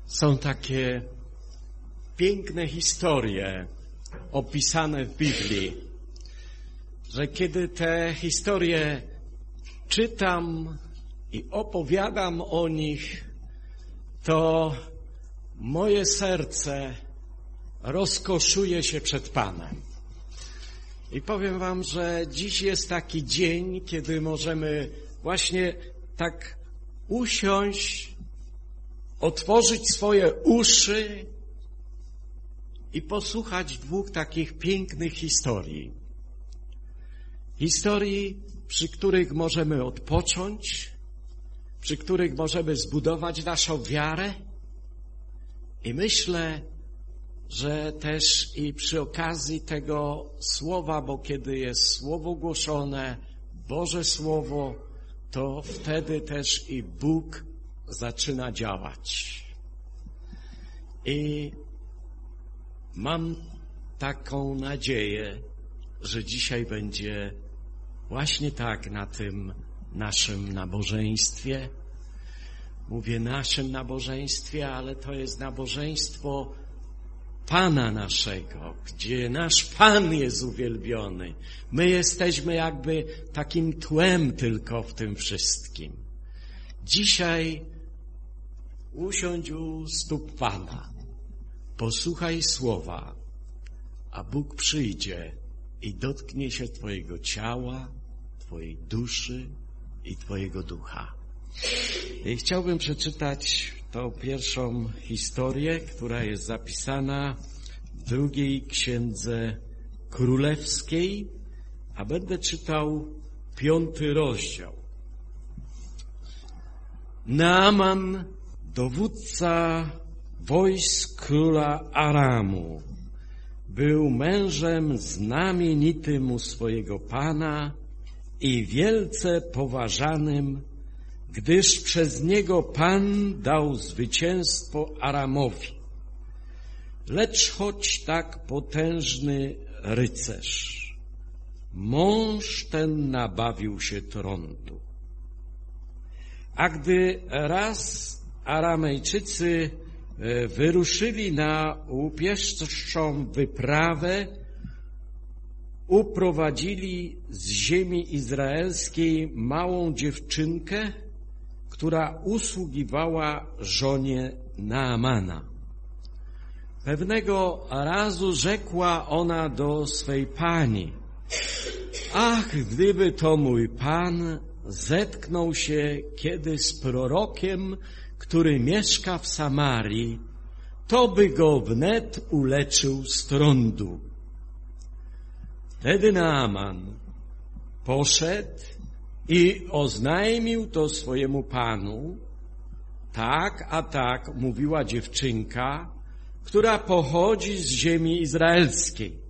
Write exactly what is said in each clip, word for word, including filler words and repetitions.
Są takie piękne historie opisane w Biblii, że kiedy te historie czytam i opowiadam o nich, to moje serce rozkoszuje się przed Panem. I powiem wam, że dziś jest taki dzień, kiedy możemy właśnie tak usiąść, otworzyć swoje uszy i posłuchać dwóch takich pięknych historii. Historii, przy których możemy odpocząć, przy których możemy zbudować naszą wiarę. I myślę, że też i przy okazji tego słowa, bo kiedy jest słowo głoszone, Boże Słowo, to wtedy też i Bóg zaczyna działać. I mam taką nadzieję, że dzisiaj będzie właśnie tak na tym naszym nabożeństwie. Mówię naszym nabożeństwie, ale to jest nabożeństwo Pana naszego, gdzie nasz Pan jest uwielbiony. My jesteśmy jakby takim tłem tylko w tym wszystkim. Dzisiaj usiądź u stóp Pana, posłuchaj słowa, a Bóg przyjdzie i dotknie się twojego ciała, twojej duszy i twojego ducha. I chciałbym przeczytać tą pierwszą historię, która jest zapisana w drugiej księdze królewskiej, a będę czytał piąty rozdział. Naaman, dowódca wojsk króla Aramu, był mężem znamienitym u swojego pana i wielce poważanym, gdyż przez niego Pan dał zwycięstwo Aramowi. Lecz choć tak potężny rycerz, mąż ten nabawił się trądu. A gdy raz Aramejczycy wyruszyli na łupieszczą wyprawę, uprowadzili z ziemi izraelskiej małą dziewczynkę, która usługiwała żonie Naamana. Pewnego razu rzekła ona do swej pani: ach, gdyby to mój pan zetknął się kiedy z prorokiem, który mieszka w Samarii, to by go wnet uleczył z trądu. Wtedy Naaman poszedł i oznajmił to swojemu panu. Tak, a tak mówiła dziewczynka, która pochodzi z ziemi izraelskiej.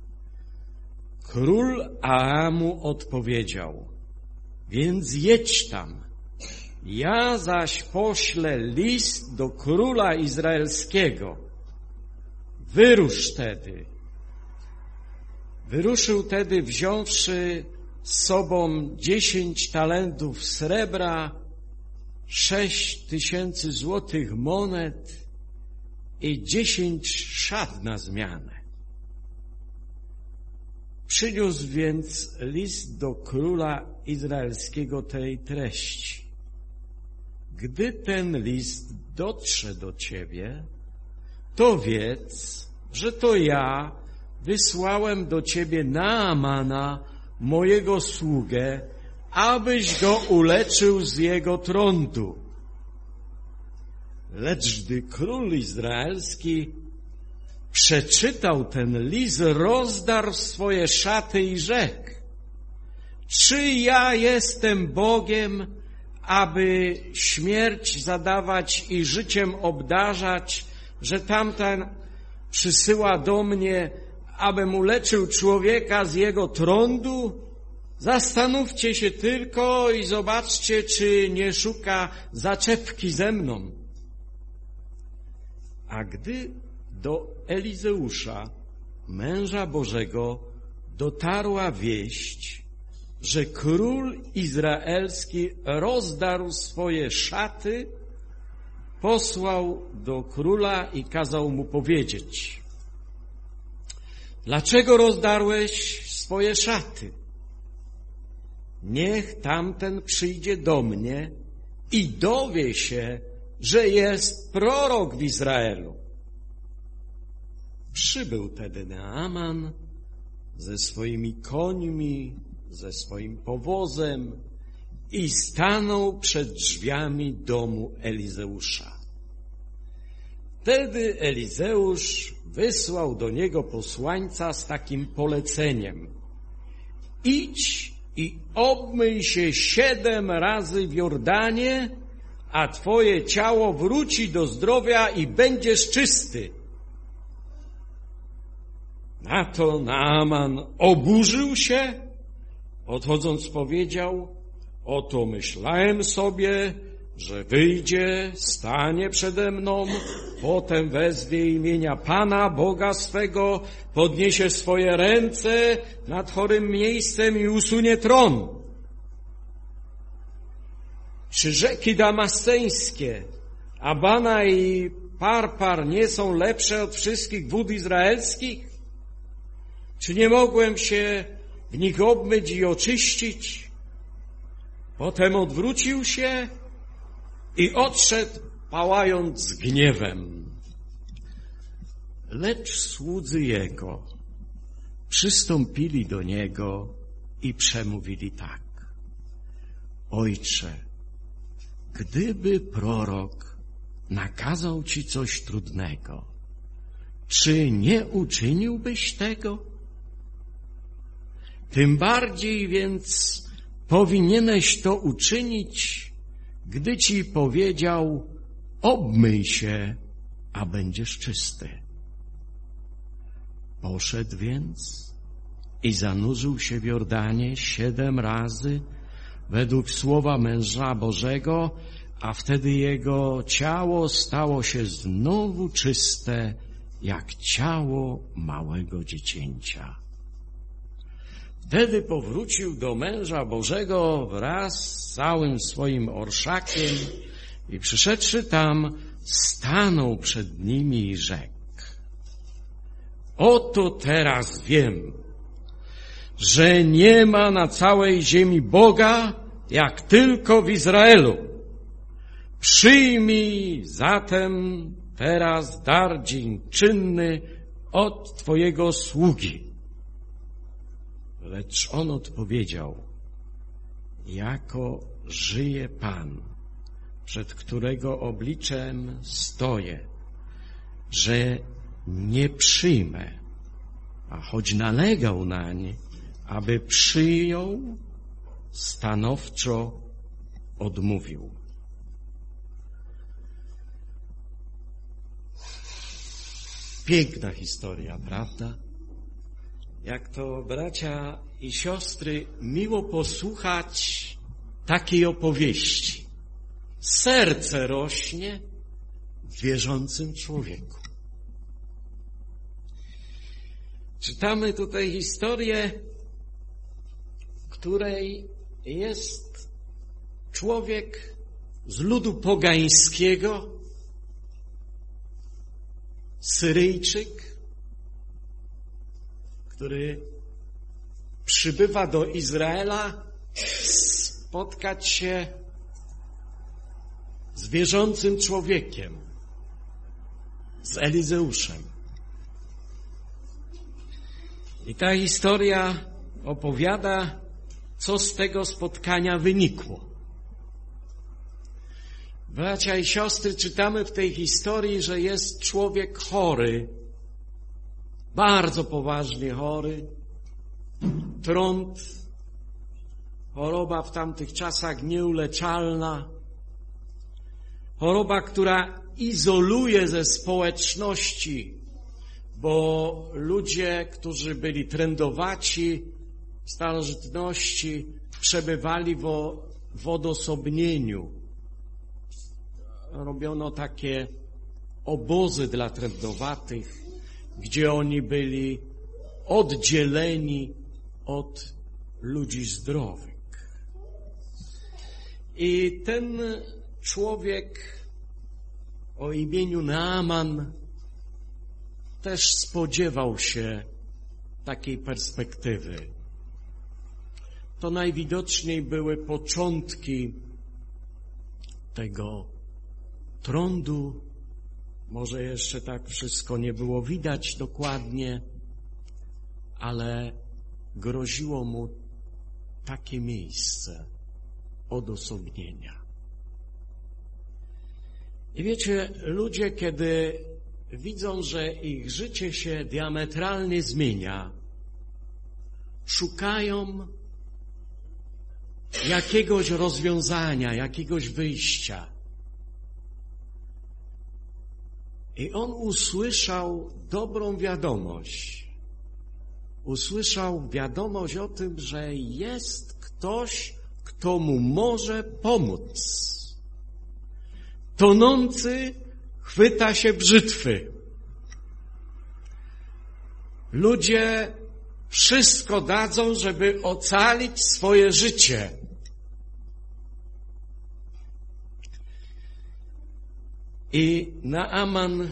Król Aramu odpowiedział: więc jedź tam, ja zaś poślę list do króla izraelskiego. Wyrusz tedy. Wyruszył tedy, wziąwszy z sobą dziesięć talentów srebra, sześć tysięcy złotych monet i dziesięć szat na zmianę. Przyniósł więc list do króla izraelskiego tej treści: gdy ten list dotrze do ciebie, to wiedz, że to ja wysłałem do ciebie Naamana, mojego sługę, abyś go uleczył z jego trądu. Lecz gdy król izraelski przeczytał ten list, rozdarł swoje szaty i rzekł: czy ja jestem Bogiem, aby śmierć zadawać i życiem obdarzać, że tamten przysyła do mnie, abym uleczył człowieka z jego trądu? Zastanówcie się tylko i zobaczcie, czy nie szuka zaczepki ze mną. A gdy do Elizeusza, męża Bożego, dotarła wieść, że król izraelski rozdarł swoje szaty, posłał do króla i kazał mu powiedzieć: dlaczego rozdarłeś swoje szaty? Niech tamten przyjdzie do mnie i dowie się, że jest prorok w Izraelu. Przybył tedy Naaman ze swoimi końmi, ze swoim powozem i stanął przed drzwiami domu Elizeusza. Wtedy Elizeusz wysłał do niego posłańca z takim poleceniem: idź i obmyj się siedem razy w Jordanie, a twoje ciało wróci do zdrowia i będziesz czysty. Na to Naaman oburzył się, odchodząc powiedział: oto myślałem sobie, że wyjdzie, stanie przede mną, potem wezwie imienia Pana, Boga swego, podniesie swoje ręce nad chorym miejscem i usunie tron. Czy rzeki damasceńskie, Abana i Parpar nie są lepsze od wszystkich wód izraelskich? Czy nie mogłem się w nich obmyć i oczyścić? Potem odwrócił się i odszedł, pałając gniewem. Lecz słudzy jego przystąpili do niego i przemówili tak: Ojcze, gdyby prorok nakazał ci coś trudnego, czy nie uczyniłbyś tego? Tym bardziej więc powinieneś to uczynić, gdy ci powiedział: obmyj się, a będziesz czysty. Poszedł więc i zanurzył się w Jordanie siedem razy według słowa męża Bożego, a wtedy jego ciało stało się znowu czyste, jak ciało małego dziecięcia. Wtedy powrócił do męża Bożego wraz z całym swoim orszakiem i przyszedłszy tam, stanął przed nimi i rzekł: oto teraz wiem, że nie ma na całej ziemi Boga, jak tylko w Izraelu. Przyjmij zatem teraz dar dziękczynny od Twojego sługi. Lecz on odpowiedział: jako żyje Pan, przed którego obliczem stoję, że nie przyjmę, a choć nalegał nań, aby przyjął, stanowczo odmówił. Piękna historia, prawda? Jak to, bracia i siostry, miło posłuchać takiej opowieści. Serce rośnie w wierzącym człowieku. Czytamy tutaj historię, w której jest człowiek z ludu pogańskiego, Syryjczyk, który przybywa do Izraela spotkać się z wierzącym człowiekiem, z Elizeuszem. I ta historia opowiada, co z tego spotkania wynikło. Bracia i siostry, czytamy w tej historii, że jest człowiek chory, bardzo poważnie chory, trąd, choroba w tamtych czasach nieuleczalna, choroba, która izoluje ze społeczności, bo ludzie, którzy byli trędowaci w starożytności, przebywali w, w odosobnieniu. Robiono takie obozy dla trędowatych, gdzie oni byli oddzieleni od ludzi zdrowych. I ten człowiek o imieniu Naaman też spodziewał się takiej perspektywy. To najwidoczniej były początki tego trądu. Może jeszcze tak wszystko nie było widać dokładnie, ale groziło mu takie miejsce odosobnienia. I wiecie, ludzie, kiedy widzą, że ich życie się diametralnie zmienia, szukają jakiegoś rozwiązania, jakiegoś wyjścia. I on usłyszał dobrą wiadomość. Usłyszał wiadomość o tym, że jest ktoś, kto mu może pomóc. Tonący chwyta się brzytwy. Ludzie wszystko dadzą, żeby ocalić swoje życie. I Naaman,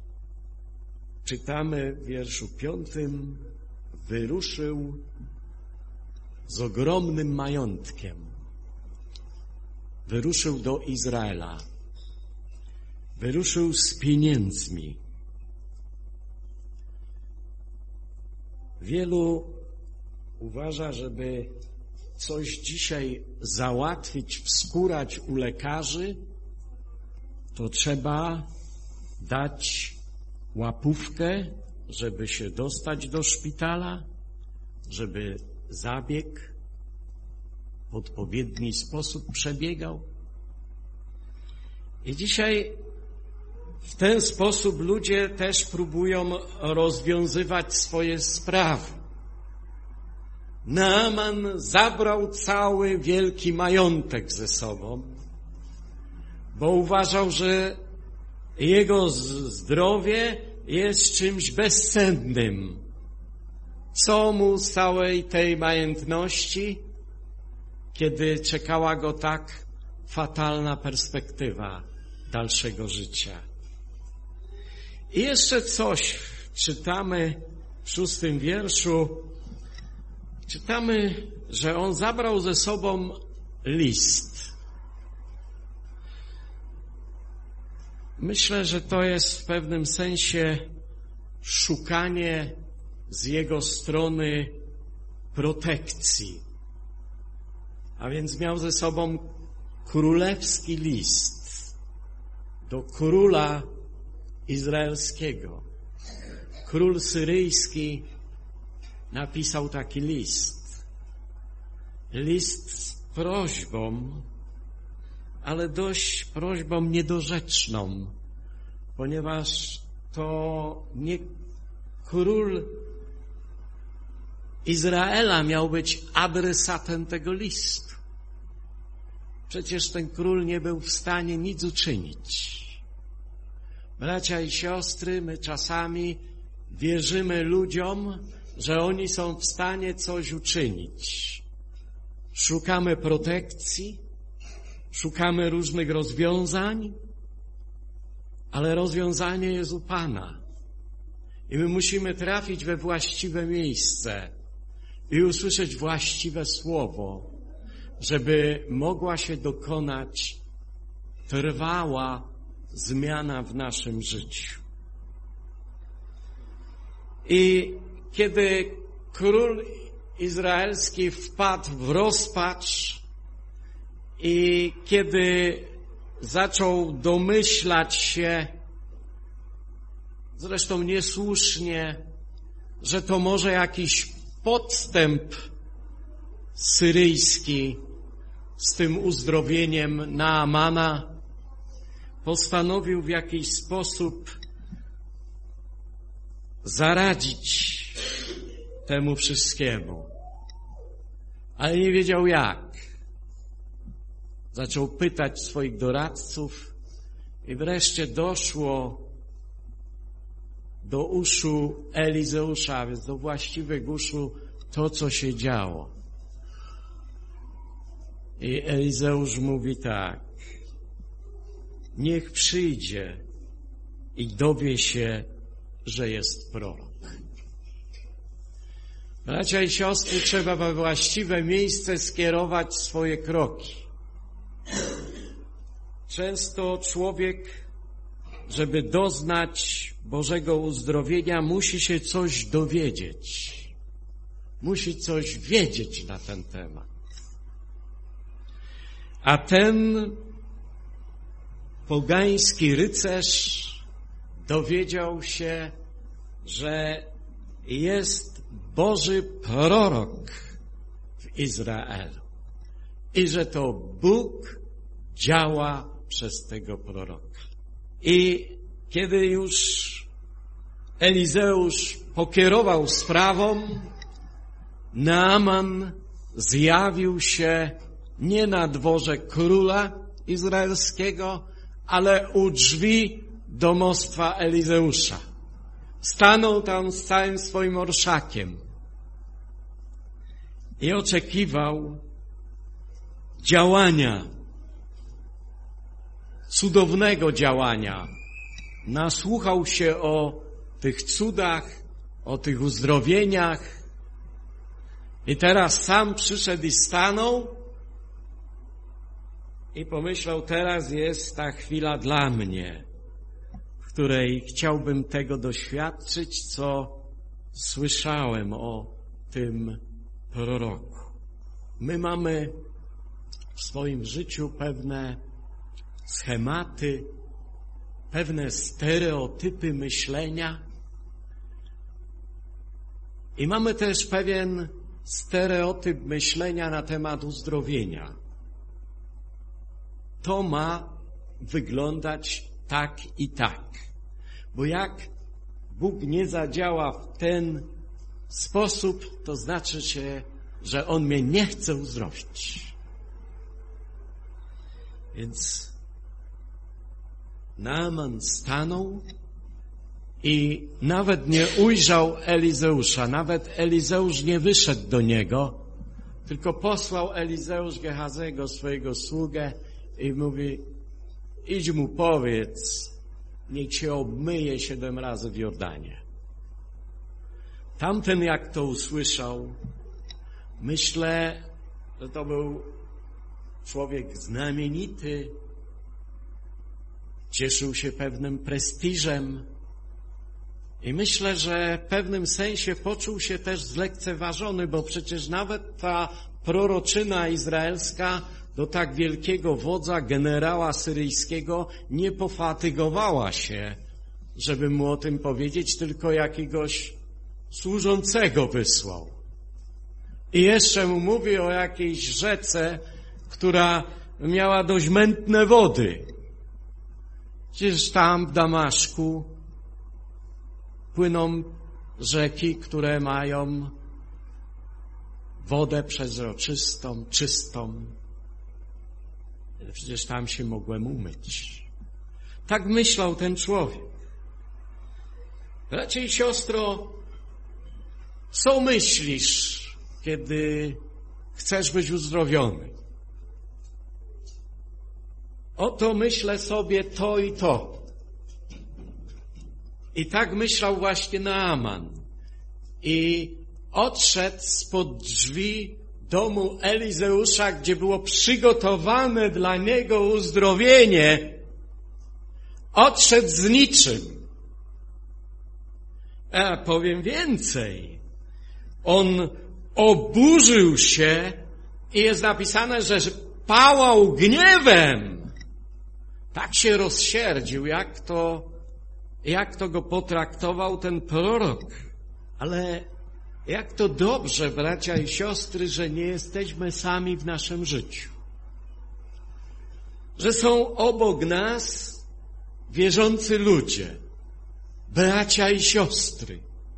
czytamy w wierszu piątym, wyruszył z ogromnym majątkiem. Wyruszył do Izraela. Wyruszył z pieniędzmi. Wielu uważa, żeby coś dzisiaj załatwić, wskórać u lekarzy, to trzeba dać łapówkę, żeby się dostać do szpitala, żeby zabieg w odpowiedni sposób przebiegał. I dzisiaj w ten sposób ludzie też próbują rozwiązywać swoje sprawy. Naaman zabrał cały wielki majątek ze sobą, bo uważał, że jego zdrowie jest czymś bezcennym. Co mu z całej tej majątności, kiedy czekała go tak fatalna perspektywa dalszego życia? I jeszcze coś czytamy w szóstym wierszu. Czytamy, że on zabrał ze sobą list. Myślę, że to jest w pewnym sensie szukanie z jego strony protekcji. A więc miał ze sobą królewski list do króla izraelskiego. Król syryjski napisał taki list. List z prośbą, ale dość prośbą niedorzeczną, ponieważ to nie król Izraela miał być adresatem tego listu. Przecież ten król nie był w stanie nic uczynić. Bracia i siostry, my czasami wierzymy ludziom, że oni są w stanie coś uczynić. Szukamy protekcji, szukamy różnych rozwiązań, ale rozwiązanie jest u Pana. I my musimy trafić we właściwe miejsce i usłyszeć właściwe słowo, żeby mogła się dokonać trwała zmiana w naszym życiu. I kiedy król izraelski wpadł w rozpacz i kiedy zaczął domyślać się, zresztą niesłusznie, że to może jakiś podstęp syryjski z tym uzdrowieniem Naamana, postanowił w jakiś sposób zaradzić temu wszystkiemu, ale nie wiedział jak. Zaczął pytać swoich doradców i wreszcie doszło do uszu Elizeusza, a więc do właściwych uszu to, co się działo. I Elizeusz mówi tak: niech przyjdzie i dowie się, że jest prorok. Bracia i siostry, trzeba we właściwe miejsce skierować swoje kroki. Często człowiek, żeby doznać Bożego uzdrowienia, musi się coś dowiedzieć. Musi coś wiedzieć na ten temat. A ten pogański rycerz dowiedział się, że jest Boży prorok w Izraelu i że to Bóg działa przez tego proroka. I kiedy już Elizeusz pokierował sprawą, Naaman zjawił się nie na dworze króla izraelskiego, ale u drzwi domostwa Elizeusza. Stanął tam z całym swoim orszakiem i oczekiwał działania, cudownego działania. Nasłuchał się o tych cudach, o tych uzdrowieniach i teraz sam przyszedł i stanął i pomyślał, teraz jest ta chwila dla mnie, w której chciałbym tego doświadczyć, co słyszałem o tym proroku. My mamy w swoim życiu pewne schematy, pewne stereotypy myślenia i mamy też pewien stereotyp myślenia na temat uzdrowienia. To ma wyglądać tak i tak. Bo jak Bóg nie zadziała w ten sposób, to znaczy się, że On mnie nie chce uzdrowić. Więc Naaman stanął i nawet nie ujrzał Elizeusza, nawet Elizeusz nie wyszedł do niego, tylko posłał Elizeusz Gehazego, swojego sługę, i mówi, idź mu powiedz, niech się obmyje siedem razy w Jordanie. Tamten, jak to usłyszał, myślę, że to był człowiek znamienity, cieszył się pewnym prestiżem i myślę, że w pewnym sensie poczuł się też zlekceważony, bo przecież nawet ta proroczyna izraelska do tak wielkiego wodza, generała syryjskiego, nie pofatygowała się, żeby mu o tym powiedzieć, tylko jakiegoś służącego wysłał. I jeszcze mu mówi o jakiejś rzece, która miała dość mętne wody. Przecież tam w Damaszku płyną rzeki, które mają wodę przezroczystą, czystą. Przecież tam się mogłem umyć. Tak myślał ten człowiek. Bracie i siostro, co myślisz, kiedy chcesz być uzdrowiony? Oto myślę sobie to i to. I tak myślał właśnie Naaman. I odszedł spod drzwi domu Elizeusza, gdzie było przygotowane dla niego uzdrowienie. Odszedł z niczym. A powiem więcej. On oburzył się i jest napisane, że pałał gniewem. Tak się rozsierdził, jak to, jak to go potraktował ten prorok. Ale jak to dobrze, bracia i siostry, że nie jesteśmy sami w naszym życiu. Że są obok nas wierzący ludzie, bracia i siostry,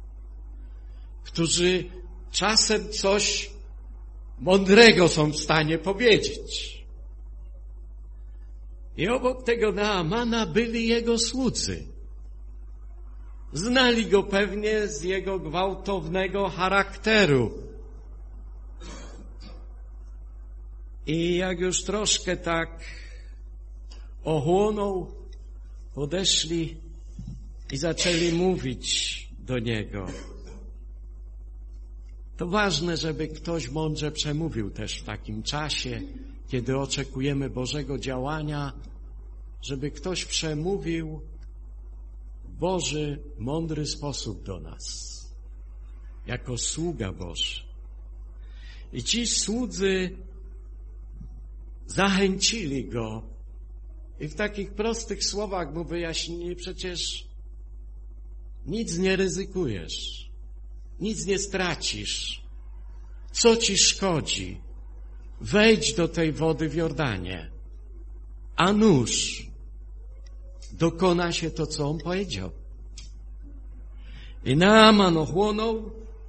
którzy czasem coś mądrego są w stanie powiedzieć. I obok tego Naamana byli jego słudzy. Znali go pewnie z jego gwałtownego charakteru. I jak już troszkę tak ochłonął, podeszli i zaczęli mówić do niego. To ważne, żeby ktoś mądrze przemówił też w takim czasie, kiedy oczekujemy Bożego działania, żeby ktoś przemówił w Boży, mądry sposób do nas, jako sługa Boży. I ci słudzy zachęcili go i w takich prostych słowach mu wyjaśnili, przecież nic nie ryzykujesz, nic nie stracisz. Co ci szkodzi? Wejdź do tej wody w Jordanie, a nuż dokona się to, co on powiedział. I Naaman ochłonął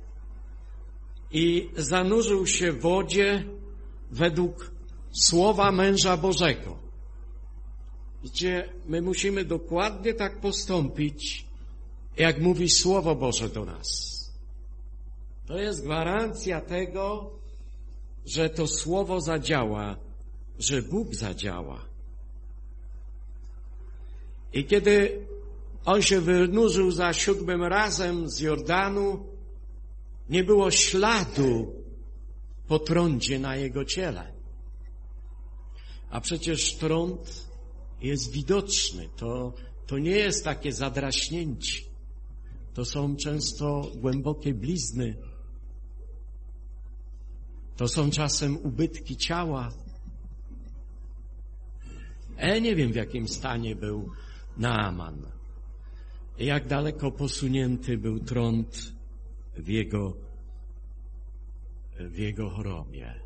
i zanurzył się w wodzie według słowa męża Bożego. Widzicie, my musimy dokładnie tak postąpić, jak mówi Słowo Boże do nas. To jest gwarancja tego, że to Słowo zadziała, że Bóg zadziała. I kiedy on się wynurzył za siódmym razem z Jordanu, nie było śladu po trądzie na jego ciele. A przecież trąd jest widoczny. To, to nie jest takie zadraśnięcie. To są często głębokie blizny. To są czasem ubytki ciała. Ja nie wiem, w jakim stanie był Naaman. Jak daleko posunięty był trąd w jego, w jego chorobie.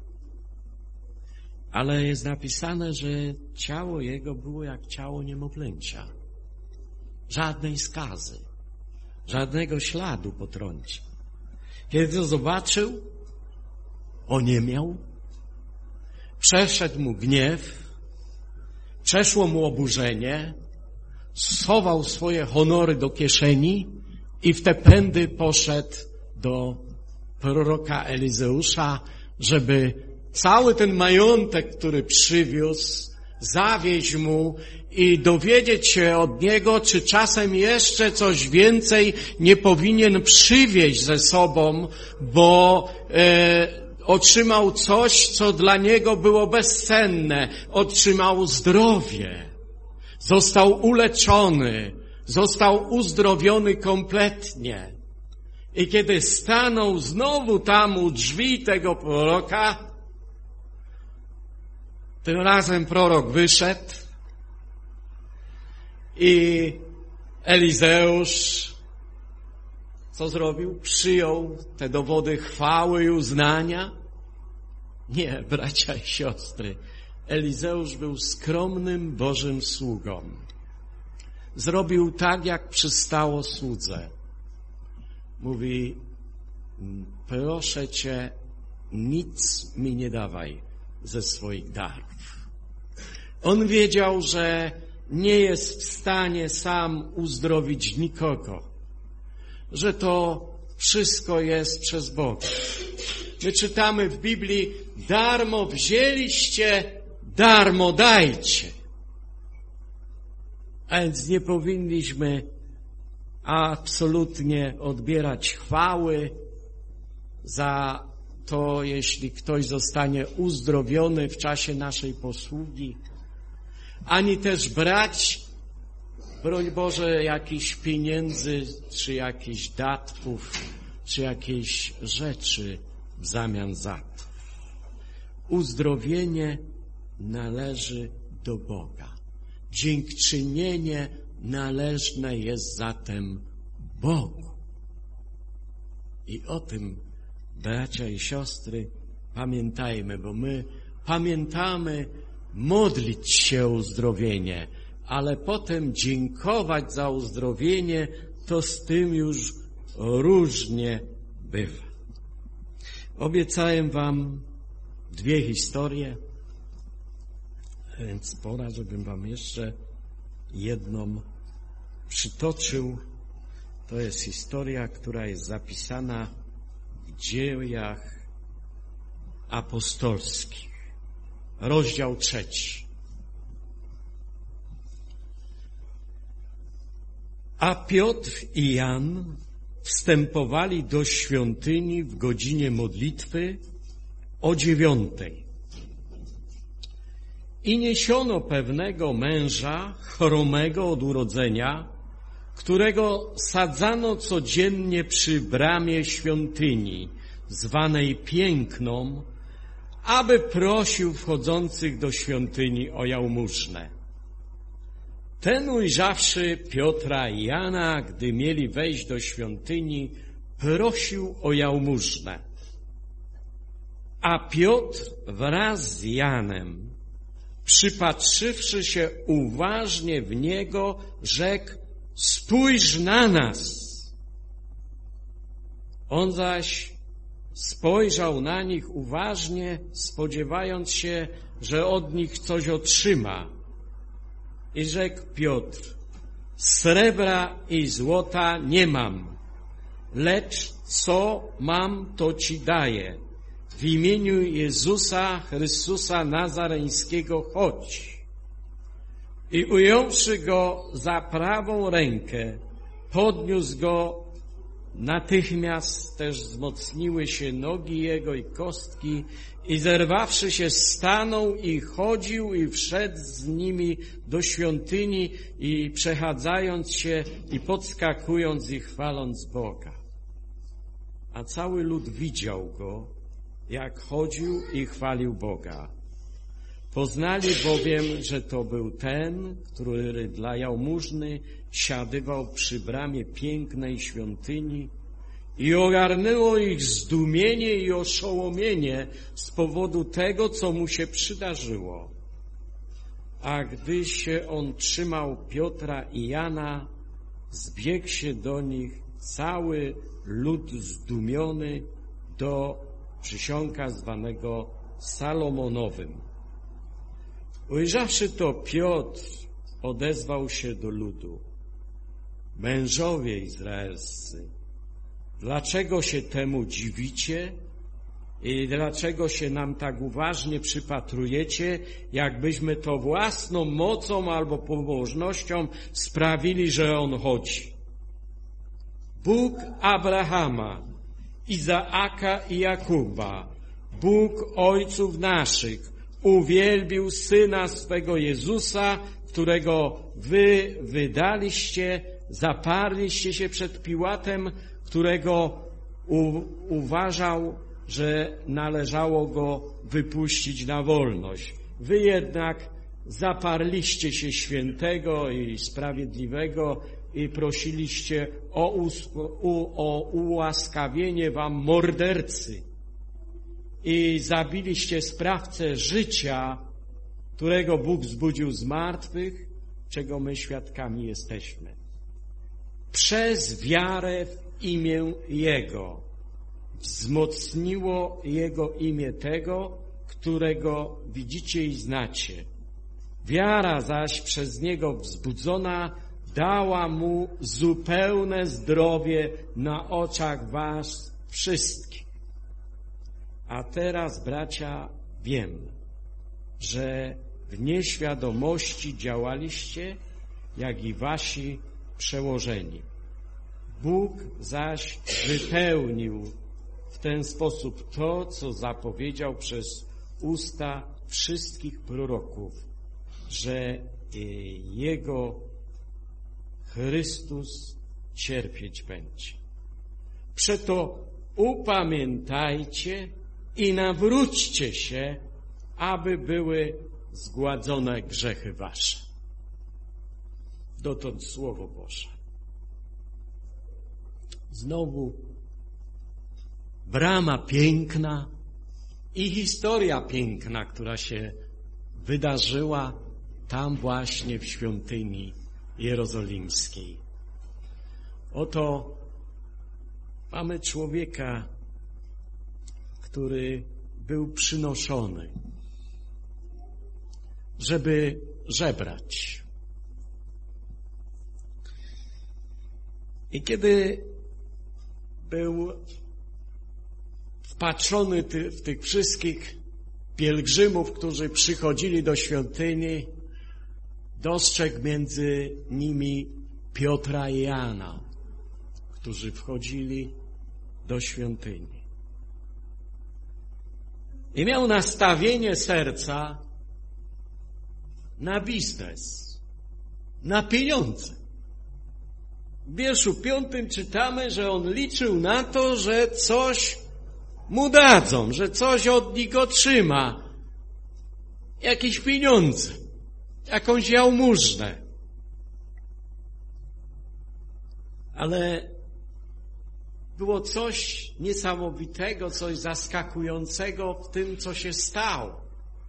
Ale jest napisane, że ciało jego było jak ciało niemowlęcia. Żadnej skazy, żadnego śladu po trądzie. Kiedy to zobaczył, oniemiał, przeszedł mu gniew, przeszło mu oburzenie, schował swoje honory do kieszeni i w te pędy poszedł do proroka Elizeusza, żeby cały ten majątek, który przywiózł, zawieźć mu i dowiedzieć się od niego, czy czasem jeszcze coś więcej nie powinien przywieźć ze sobą, bo e, otrzymał coś, co dla niego było bezcenne. Otrzymał zdrowie. Został uleczony. Został uzdrowiony kompletnie. I kiedy stanął znowu tam u drzwi tego proroka, tym razem prorok wyszedł i Elizeusz co zrobił? Przyjął te dowody chwały i uznania? Nie, bracia i siostry. Elizeusz był skromnym Bożym sługą. Zrobił tak, jak przystało słudze. Mówi, proszę Cię, nic mi nie dawaj ze swoich darów. On wiedział, że nie jest w stanie sam uzdrowić nikogo, że to wszystko jest przez Boga. My czytamy w Biblii, darmo wzięliście, darmo dajcie. A więc nie powinniśmy absolutnie odbierać chwały za to, jeśli ktoś zostanie uzdrowiony w czasie naszej posługi, ani też brać, broń Boże, jakichś pieniędzy, czy jakichś datków, czy jakiejś rzeczy w zamian za to. Uzdrowienie należy do Boga. Dziękczynienie należne jest zatem Bogu. I o tym, bracia i siostry, pamiętajmy, bo my pamiętamy modlić się o uzdrowienie, ale potem dziękować za uzdrowienie, to z tym już różnie bywa. Obiecałem wam dwie historie, więc pora, żebym wam jeszcze jedną przytoczył. To jest historia, która jest zapisana w Dziejach Apostolskich, rozdział trzeci. A Piotr i Jan wstępowali do świątyni w godzinie modlitwy o dziewiątej. I niesiono pewnego męża, chromego od urodzenia, którego sadzano codziennie przy bramie świątyni, zwanej Piękną, aby prosił wchodzących do świątyni o jałmużnę. Ten, ujrzawszy Piotra i Jana, gdy mieli wejść do świątyni, prosił o jałmużnę. A Piotr wraz z Janem, przypatrzywszy się uważnie w niego, rzekł: spójrz na nas. On zaś spojrzał na nich uważnie, spodziewając się, że od nich coś otrzyma. I rzekł Piotr: srebra i złota nie mam, lecz co mam, to ci daję. W imieniu Jezusa Chrystusa Nazareńskiego chodź. I ująwszy go za prawą rękę, podniósł go. Natychmiast też wzmocniły się nogi jego i kostki, i zerwawszy się stanął i chodził i wszedł z nimi do świątyni, i przechadzając się i podskakując i chwaląc Boga. A cały lud widział go, jak chodził i chwalił Boga. Poznali bowiem, że to był ten, który dla jałmużny siadywał przy bramie pięknej świątyni, i ogarnęło ich zdumienie i oszołomienie z powodu tego, co mu się przydarzyło. A gdy się on trzymał Piotra i Jana, zbiegł się do nich cały lud zdumiony do przysionka zwanego Salomonowym. Ujrzawszy to, Piotr odezwał się do ludu: mężowie izraelscy, dlaczego się temu dziwicie i dlaczego się nam tak uważnie przypatrujecie, jakbyśmy to własną mocą albo pobożnością sprawili, że on chodzi? Bóg Abrahama, Izaaka i Jakuba, Bóg ojców naszych, uwielbił Syna swego Jezusa, którego wy wydaliście, zaparliście się przed Piłatem, którego u, uważał, że należało go wypuścić na wolność. Wy jednak zaparliście się świętego i sprawiedliwego i prosiliście o, uspo, u, o ułaskawienie wam mordercy. I zabiliście sprawcę życia, którego Bóg wzbudził z martwych, czego my świadkami jesteśmy. Przez wiarę w imię Jego wzmocniło Jego imię tego, którego widzicie i znacie. Wiara zaś przez Niego wzbudzona dała Mu zupełne zdrowie na oczach was wszystkich. A teraz, bracia, wiem, że w nieświadomości działaliście, jak i wasi przełożeni. Bóg zaś wypełnił w ten sposób to, co zapowiedział przez usta wszystkich proroków, że Jego Chrystus cierpieć będzie. Przeto upamiętajcie i nawróćcie się, aby były zgładzone grzechy wasze. Dotąd Słowo Boże. Znowu brama piękna i historia piękna, która się wydarzyła tam właśnie w świątyni jerozolimskiej. Oto mamy człowieka, który był przynoszony, żeby żebrać. I kiedy był wpatrzony ty, w tych wszystkich pielgrzymów, którzy przychodzili do świątyni, dostrzegł między nimi Piotra i Jana, którzy wchodzili do świątyni. I miał nastawienie serca na biznes, na pieniądze. W wierszu piątym czytamy, że on liczył na to, że coś mu dadzą, że coś od nich otrzyma. Jakieś pieniądze, jakąś jałmużnę. Ale było coś niesamowitego, coś zaskakującego w tym, co się stało.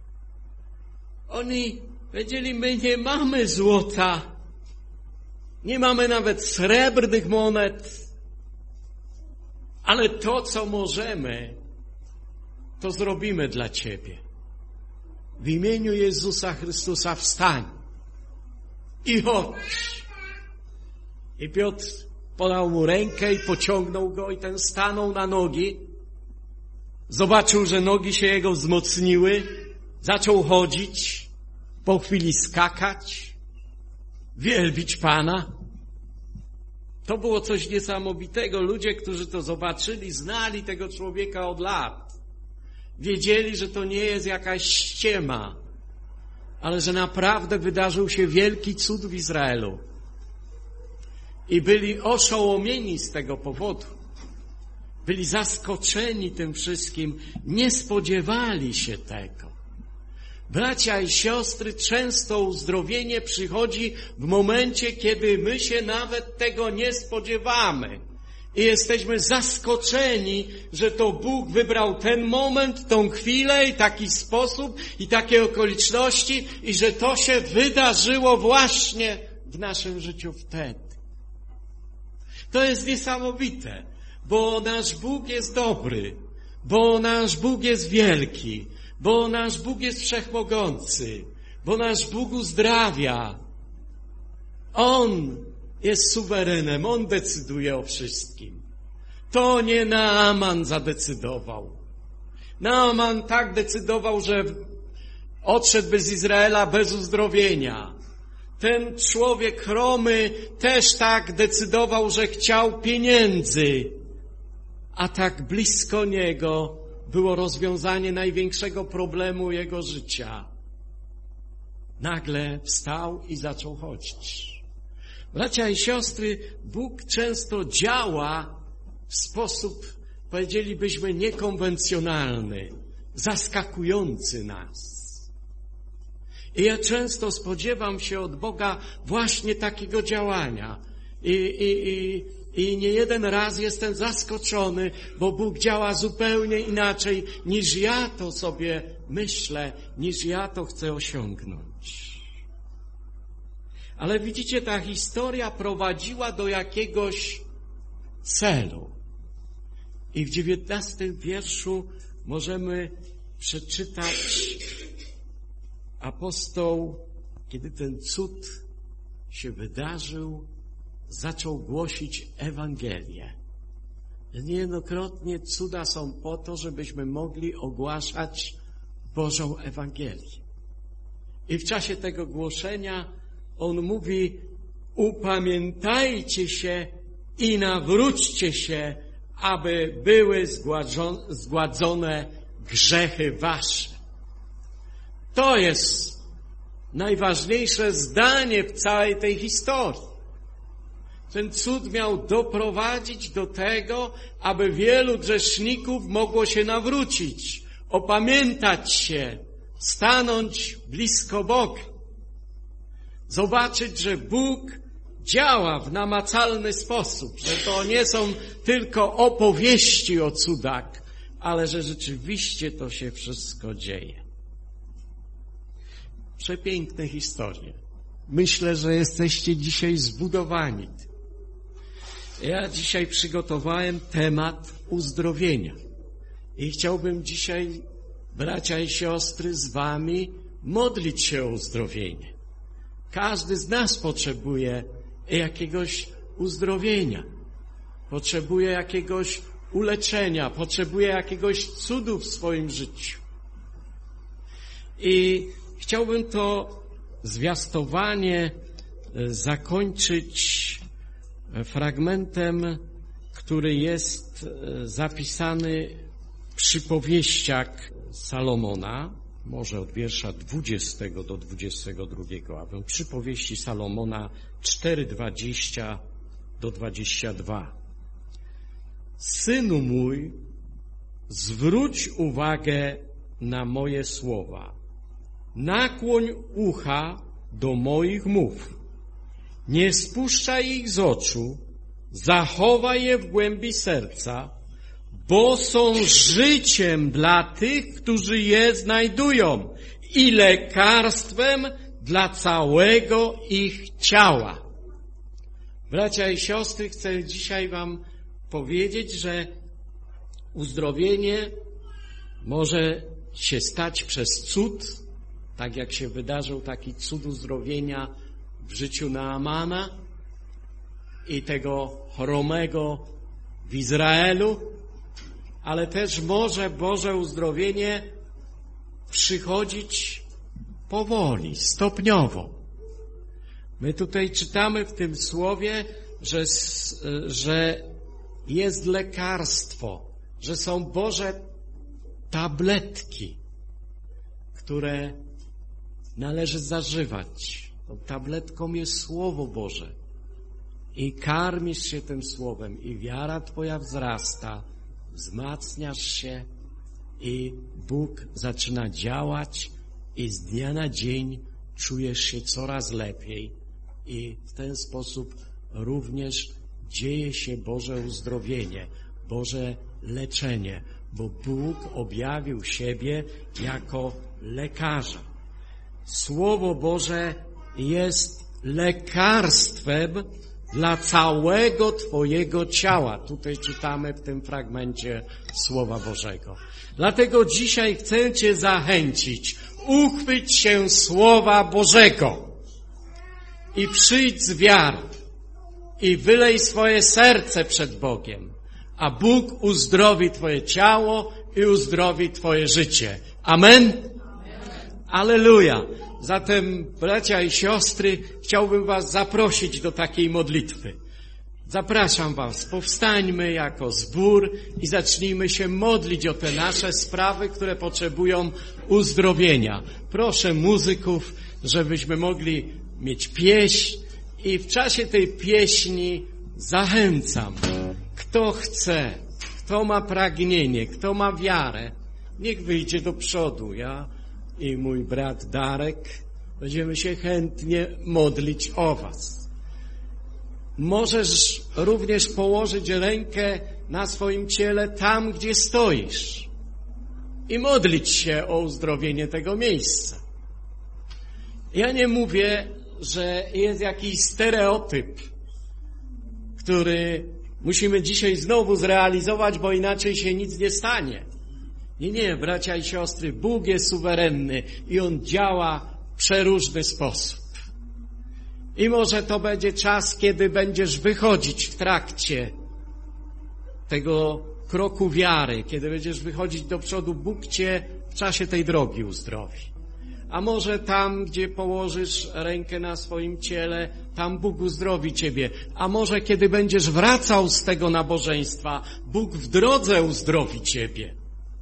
Oni powiedzieli, my nie mamy złota, nie mamy nawet srebrnych monet, ale to, co możemy, to zrobimy dla Ciebie. W imieniu Jezusa Chrystusa wstań i chodź. I Piotr podał mu rękę i pociągnął go i ten stanął na nogi. Zobaczył, że nogi się jego wzmocniły. Zaczął chodzić, po chwili skakać, wielbić Pana. To było coś niesamowitego. Ludzie, którzy to zobaczyli, znali tego człowieka od lat. Wiedzieli, że to nie jest jakaś ściema, ale że naprawdę wydarzył się wielki cud w Izraelu. I byli oszołomieni z tego powodu. Byli zaskoczeni tym wszystkim. Nie spodziewali się tego. Bracia i siostry, często uzdrowienie przychodzi w momencie, kiedy my się nawet tego nie spodziewamy. I jesteśmy zaskoczeni, że to Bóg wybrał ten moment, tą chwilę i taki sposób i takie okoliczności i że to się wydarzyło właśnie w naszym życiu wtedy. To jest niesamowite, bo nasz Bóg jest dobry, bo nasz Bóg jest wielki, bo nasz Bóg jest wszechmogący, bo nasz Bóg uzdrawia. On jest suwerenem, On decyduje o wszystkim. To nie Naaman zadecydował. Naaman tak decydował, że odszedłby z Izraela bez uzdrowienia. Ten człowiek chromy też tak decydował, że chciał pieniędzy, a tak blisko niego było rozwiązanie największego problemu jego życia. Nagle wstał i zaczął chodzić. Bracia i siostry, Bóg często działa w sposób, powiedzielibyśmy, niekonwencjonalny, zaskakujący nas. I ja często spodziewam się od Boga właśnie takiego działania. I, i, i, i nie jeden raz jestem zaskoczony, bo Bóg działa zupełnie inaczej, niż ja to sobie myślę, niż ja to chcę osiągnąć. Ale widzicie, ta historia prowadziła do jakiegoś celu. I w dziewiętnastym wierszu możemy przeczytać: apostoł, kiedy ten cud się wydarzył, zaczął głosić Ewangelię. Niejednokrotnie cuda są po to, żebyśmy mogli ogłaszać Bożą Ewangelię. I w czasie tego głoszenia on mówi: upamiętajcie się i nawróćcie się, aby były zgładzone grzechy wasze. To jest najważniejsze zdanie w całej tej historii. Ten cud miał doprowadzić do tego, aby wielu grzeszników mogło się nawrócić, opamiętać się, stanąć blisko Boga. Zobaczyć, że Bóg działa w namacalny sposób, że to nie są tylko opowieści o cudach, ale że rzeczywiście to się wszystko dzieje. Przepiękne historie. Myślę, że jesteście dzisiaj zbudowani. Ja dzisiaj przygotowałem temat uzdrowienia i chciałbym dzisiaj, bracia i siostry, z wami modlić się o uzdrowienie. Każdy z nas potrzebuje jakiegoś uzdrowienia, potrzebuje jakiegoś uleczenia, potrzebuje jakiegoś cudu w swoim życiu. I chciałbym to zwiastowanie zakończyć fragmentem, który jest zapisany w przypowieściach Salomona, może od wiersza dwudziestego do dwudziestego drugiego, a w przypowieści Salomona cztery, dwadzieścia do dwudziestego drugiego. Synu mój, zwróć uwagę na moje słowa. Nakłoń ucha do moich mów. Nie spuszczaj ich z oczu, zachowaj je w głębi serca, bo są życiem dla tych, którzy je znajdują i lekarstwem dla całego ich ciała. Bracia i siostry, chcę dzisiaj wam powiedzieć, że uzdrowienie może się stać przez cud, tak jak się wydarzył taki cud uzdrowienia w życiu Naamana i tego chromego w Izraelu, ale też może Boże uzdrowienie przychodzić powoli, stopniowo. My tutaj czytamy w tym słowie, że, że jest lekarstwo, że są Boże tabletki, które należy zażywać. Tą tabletką jest Słowo Boże. I karmisz się tym Słowem i wiara Twoja wzrasta, wzmacniasz się i Bóg zaczyna działać i z dnia na dzień czujesz się coraz lepiej i w ten sposób również dzieje się Boże uzdrowienie, Boże leczenie, bo Bóg objawił siebie jako lekarza. Słowo Boże jest lekarstwem dla całego Twojego ciała. Tutaj czytamy w tym fragmencie Słowa Bożego. Dlatego dzisiaj chcę Cię zachęcić. Uchwyć się Słowa Bożego i przyjdź z wiarą i wylej swoje serce przed Bogiem, a Bóg uzdrowi Twoje ciało i uzdrowi Twoje życie. Amen? Alleluja! Zatem, bracia i siostry, chciałbym was zaprosić do takiej modlitwy. Zapraszam was, powstańmy jako zbór i zacznijmy się modlić o te nasze sprawy, które potrzebują uzdrowienia. Proszę muzyków, żebyśmy mogli mieć pieśń i w czasie tej pieśni zachęcam. Kto chce, kto ma pragnienie, kto ma wiarę, niech wyjdzie do przodu. Ja i mój brat Darek będziemy się chętnie modlić o was. Możesz również położyć rękę na swoim ciele tam, gdzie stoisz i modlić się o uzdrowienie tego miejsca. Ja nie mówię, że jest jakiś stereotyp, który musimy dzisiaj znowu zrealizować, bo inaczej się nic nie stanie. Nie, nie, bracia i siostry, Bóg jest suwerenny i On działa w przeróżny sposób. I może to będzie czas, kiedy będziesz wychodzić w trakcie tego kroku wiary, kiedy będziesz wychodzić do przodu, Bóg Cię w czasie tej drogi uzdrowi. A może tam, gdzie położysz rękę na swoim ciele, tam Bóg uzdrowi Ciebie. A może kiedy będziesz wracał z tego nabożeństwa, Bóg w drodze uzdrowi Ciebie.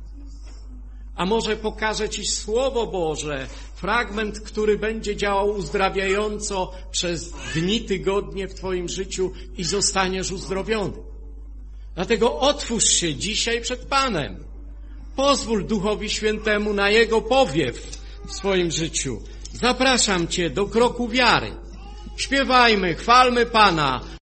A może pokaże Ci Słowo Boże, fragment, który będzie działał uzdrawiająco przez dni, tygodnie w Twoim życiu i zostaniesz uzdrowiony. Dlatego otwórz się dzisiaj przed Panem. Pozwól Duchowi Świętemu na Jego powiew w swoim życiu. Zapraszam Cię do kroku wiary. Śpiewajmy, chwalmy Pana.